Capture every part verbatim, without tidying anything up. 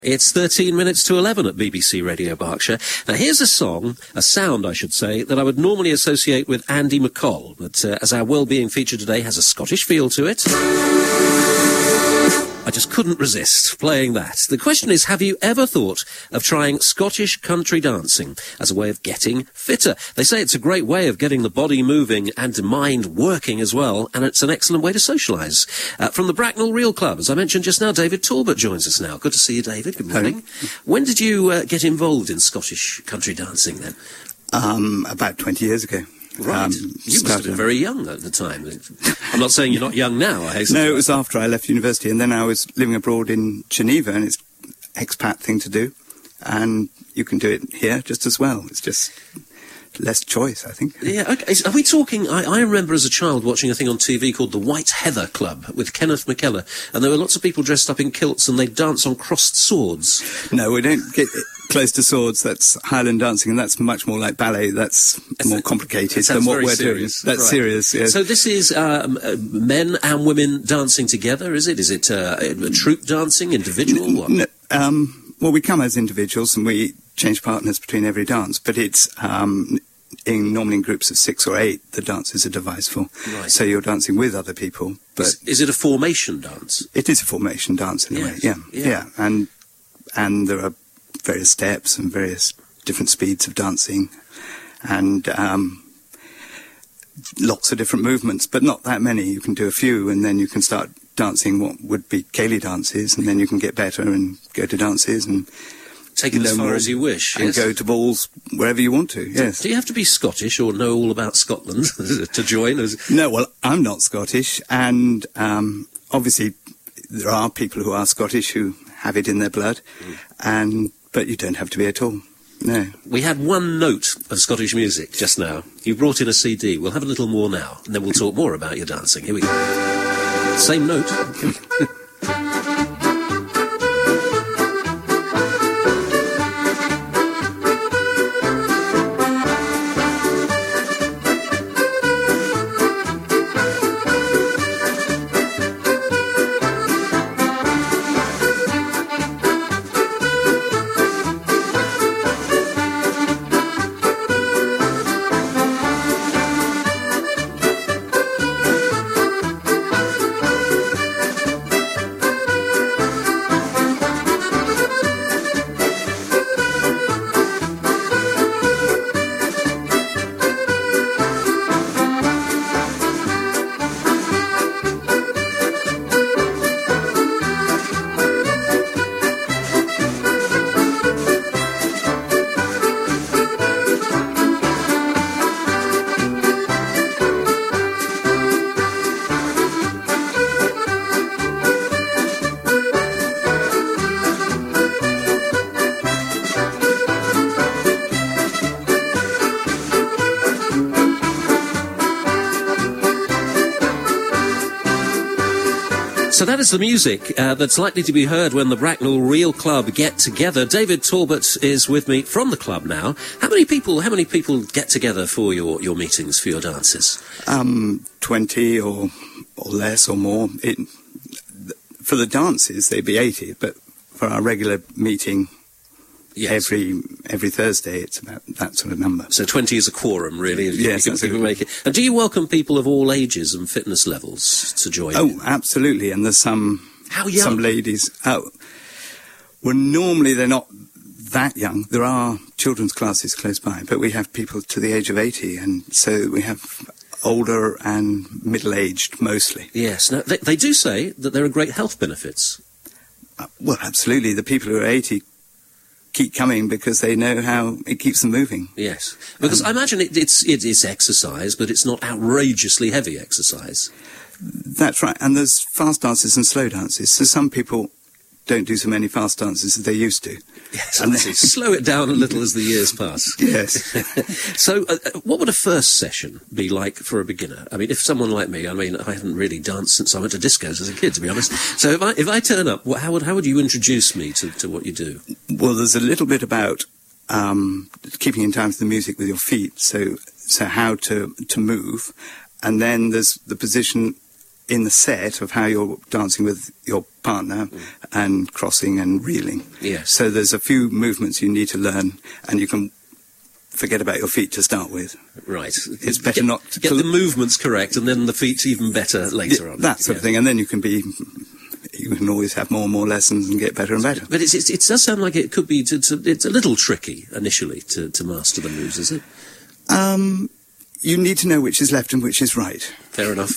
It's thirteen minutes to eleven at B B C Radio Berkshire. Now here's a song, a sound I should say, that I would normally associate with Andy McColl, but uh, as our well-being feature today has a Scottish feel to it, I just couldn't resist playing that. The question is, have you ever thought of trying Scottish country dancing as a way of getting fitter? They say it's a great way of getting the body moving and the mind working as well, and it's an excellent way to socialise. Uh, from the Bracknell Reel Club, as I mentioned just now, David Talbot joins us now. Good to see you, David. Good morning. Hello. When did you uh, get involved in Scottish country dancing then? Um, about twenty years ago. Right. Um, you must have been very young at the time. I'm not saying you're not young now, I hasten No, to it was after I left university, and then I was living abroad in Geneva, and it's an expat thing to do, and you can do it here just as well. It's just less choice, I think. Yeah, okay. Are we talking... I, I remember as a child watching a thing on T V called the White Heather Club with Kenneth McKellar, and there were lots of people dressed up in kilts and they'd dance on crossed swords. No, we don't get close to swords. That's Highland dancing, and that's much more like ballet. That's more complicated than what we're serious. doing. That's Right. serious, yes. So this is um, uh, men and women dancing together, is it? Is it uh, a troop dancing, individual? What? N- um, well, we come as individuals, and we change partners between every dance, but it's um, in normally in groups of six or eight. The dances are devised for, Right. so you're dancing with other people. But Is, is it a formation dance? it is a formation dance in a way, Yes. yeah, Yeah. yeah, and and there are various steps and various different speeds of dancing, and um, lots of different movements, but not that many. You can do a few, and then you can start dancing what would be ceilidh dances, and then you can get better and go to dances and Take it as learn far more as you wish, and yes? go to balls wherever you want to. Yes. Do you have to be Scottish or know all about Scotland to join? As No, well, I'm not Scottish, and um, obviously there are people who are Scottish who have it in their blood, Mm. and but you don't have to be at all. No. We had one note of Scottish music just now. You brought in a C D. We'll have a little more now, and then we'll talk more about your dancing. Here we go. Same note. So that is the music uh, that's likely to be heard when the Bracknell Reel Club get together. David Talbot is with me from the club now. How many people? How many people get together for your, your meetings, for your dances? Um, twenty or or less or more. It, for the dances, they'd be eighty, but for our regular meeting Yes. every every Thursday, it's about that sort of number. So twenty is a quorum, really. if you- Yes, if you can make it. And do you welcome people of all ages and fitness levels to join? Oh, in? absolutely. And there's some How young? some ladies. Oh, well, normally they're not that young. There are children's classes close by, but we have people to the age of eighty, and so we have older and middle-aged mostly. Yes. Now, they, they do say that there are great health benefits. Uh, well, absolutely. The people who are eighty keep coming because they know how it keeps them moving. Yes, because I imagine it, it's it, it's exercise, but it's not outrageously heavy exercise. That's right. And there's fast dances and slow dances. So some people don't do so many fast dances as they used to. Yes, And I see. Slow it down a little as the years pass. Yes. So, uh, what would a first session be like for a beginner? I mean, if someone like me, I mean, I haven't really danced since I went to discos as a kid, to be honest. So, if I if I turn up, what, how would how would you introduce me to, to what you do? Well, there's a little bit about um, keeping in time to the music with your feet. So, so how to to move, and then there's the position in the set of how you're dancing with your partner mm. and crossing and reeling. Yes. So there's a few movements you need to learn, and you can forget about your feet to start with. Right. It's better get, not to... Get the movements correct, and then the feet's even better later yeah, on. That sort yeah. of thing, and then you can be... You can always have more and more lessons and get better and better. But it's, it's, it does sound like it could be... To, to, it's a little tricky, initially, to, to master the moves, is it? Um... You need to know which is left and which is right. Fair enough.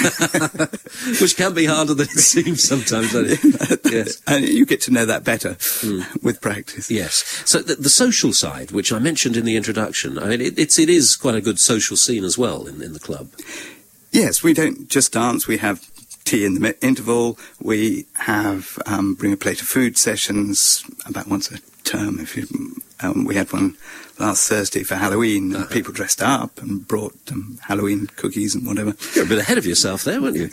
Which can be harder than it seems sometimes, doesn't it? Yes. And you get to know that better mm. with practice. Yes. So the, the social side, which I mentioned in the introduction, I mean, it, it's, it is quite a good social scene as well in, in the club. Yes, we don't just dance, we have tea in the interval, we have um, bring a plate of food sessions about once a term. If you, um, we had one last Thursday for Halloween, and uh-huh. people dressed up and brought um, Halloween cookies and whatever. You're a bit ahead of yourself there, weren't you?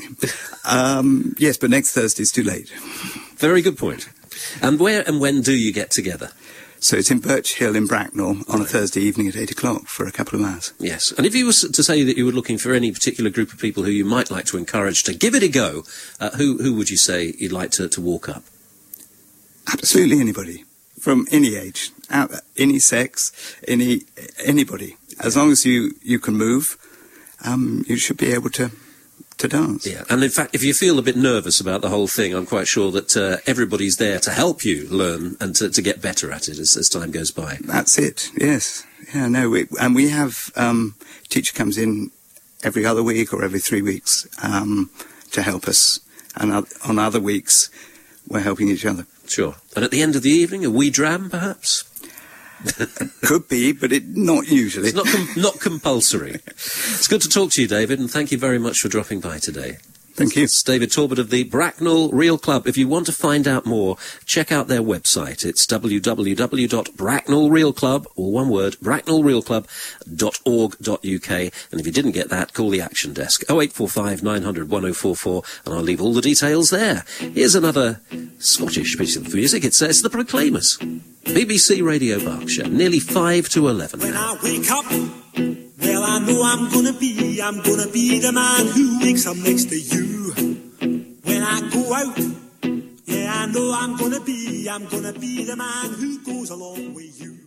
um, yes, but next Thursday's too late. Very good point. And where and when do you get together? So it's in Birch Hill in Bracknell on a Thursday evening at eight o'clock for a couple of hours. Yes. And if you were to say that you were looking for any particular group of people who you might like to encourage to give it a go, uh, who, who would you say you'd like to, to walk up? Absolutely anybody. From any age, out, any sex, any anybody. As long as you, you can move, um, you should be able to to dance. Yeah, and in fact, if you feel a bit nervous about the whole thing, I'm quite sure that uh, everybody's there to help you learn and to, to get better at it as, as time goes by. That's it, yes. Yeah, no, we, and we have, um, teacher comes in every other week or every three weeks um, to help us. And on other weeks, we're helping each other. Sure. And at the end of the evening, a wee dram, perhaps? Could be, but it not usually. It's not com- not compulsory. It's good to talk to you, David, and thank you very much for dropping by today. Thank you. It's David Talbot of the Bracknell Reel Club. If you want to find out more, check out their website. It's w w w dot bracknell reel club, or one word, bracknell reel club dot org dot u k. And if you didn't get that, call the Action Desk, oh eight four five, nine hundred, one oh four four, and I'll leave all the details there. Here's another Scottish piece of music. It says The Proclaimers. B B C Radio Berkshire, nearly five to eleven. When I wake up, well, I know I'm gonna be, I'm gonna be the man who wakes up next to you. When I go out, yeah, I know I'm gonna be, I'm gonna be the man who goes along with you.